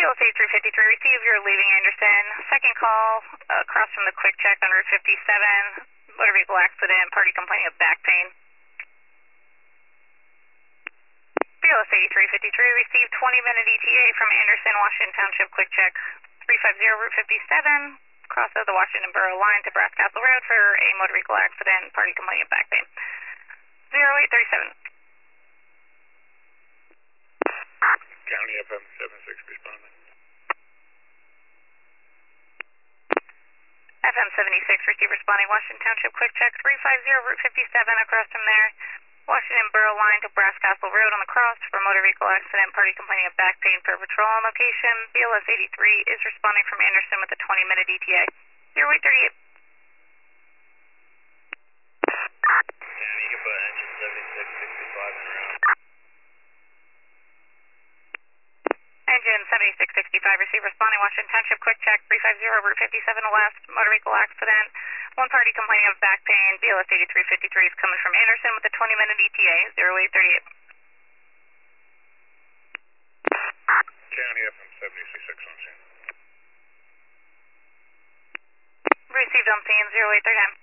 BLS 8353, receive, you're leaving Anderson. Second call, across from the quick check on Route 57, motor vehicle accident, party complaining of back pain. BLS 8353, received 20-minute ETA from Anderson, Washington Township, quick check 350 Route 57, cross of the Washington Borough line to Brass Castle Road for a motor vehicle accident, party complaining of back pain. 0837. County FM 76 responding. FM 76, receive responding Washington Township, quick check 350 Route 57, across from there, Washington Borough line to Brass Castle Road on the cross for motor vehicle accident, party complaining of back pain per patrol on location. BLS 83 is responding from Anderson with a 20-minute ETA. 0838. County, you can put engine 7665 in route. Engine 7665, receive responding Washington Township, quick check 350 Route 57 west, motor vehicle accident. One party complaining of back pain. BLS 8353 is coming from Anderson with a 20-minute ETA. 0838. County FM 76 on scene. Received on scene. 0839.